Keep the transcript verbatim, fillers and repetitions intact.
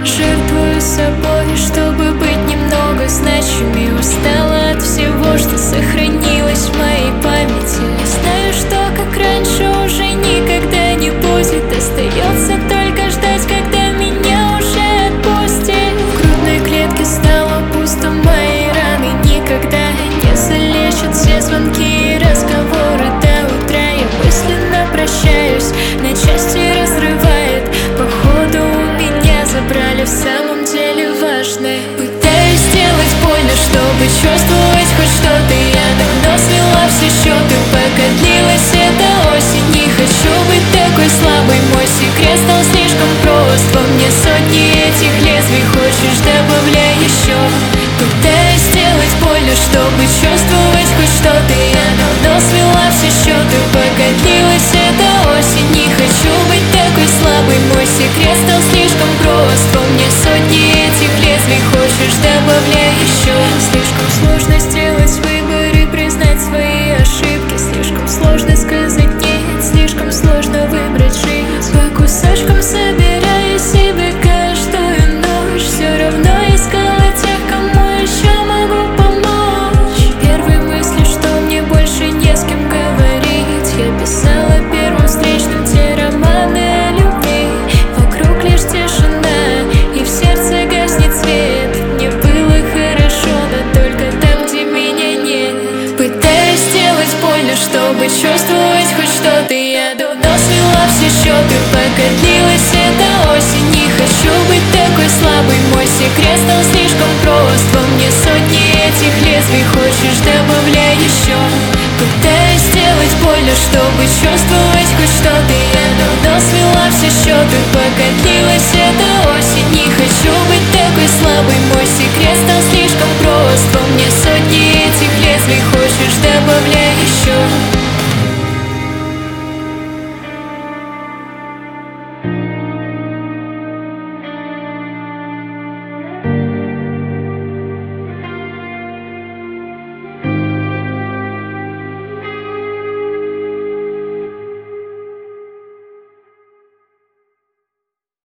Жертвую собой, чтобы быть немного значимей. Устала от всего, что сохранилось в моей памяти. Знаю, что как раньше уже никогда не будет. Остается только ждать, когда меня уже отпустит. В грудной клетке стало пусто, мои раны никогда не залечат. Все звонки и разговоры до утра. Я мысленно прощаюсь, на части разрывает. Походу у меня забрали в самом деле важное. Пытаюсь сделать больно, чтобы чувствовать хоть что-то. Я давно свела все счеты, пока длилась эта осень. Не хочу быть такой слабой, мой секрет стал слишком прост. Во мне сотни этих лезвий, хочешь добавляй еще. Пытаюсь сделать больно, чтобы чувствовать хоть что-то. Я давно свела все счеты, пока длилась эта осень. Не хочу быть такой слабой, мой секрет стал слишком прост. Во мне сотни этих лезвий, хочешь добавляй еще. Слишком сложно сделать выбор и признать свои ошибки. Слишком сложно сказать нет, слишком сложно выбрать жизнь. По кусочкам собирая себе каждую ночь, все равно искала тех, кому еще могу помочь. Первые мысли, что мне больше не с кем говорить. Я писала первым встречным те романы о любви. Вокруг лишь тишина, и в сердце гаснет свет. Мне было хорошо, но только там, где меня нет. Пытаюсь сделать больно, чтобы чувствовать хоть что-то. Я давно свела все счеты, пока длилась эта осень. Не хочу быть такой слабой, мой секрет стал слишком прост. Во мне сотни этих лезвий, хочешь добавляй еще. Пытаюсь сделать больно, чтобы чувствовать хоть что-то. Я давно свела все счеты, пока длилась эта осень. Не хочу быть такой слабой, мой секрет стал слишком прост. Во мне сотни этих лезвий, хочешь добавляй еще.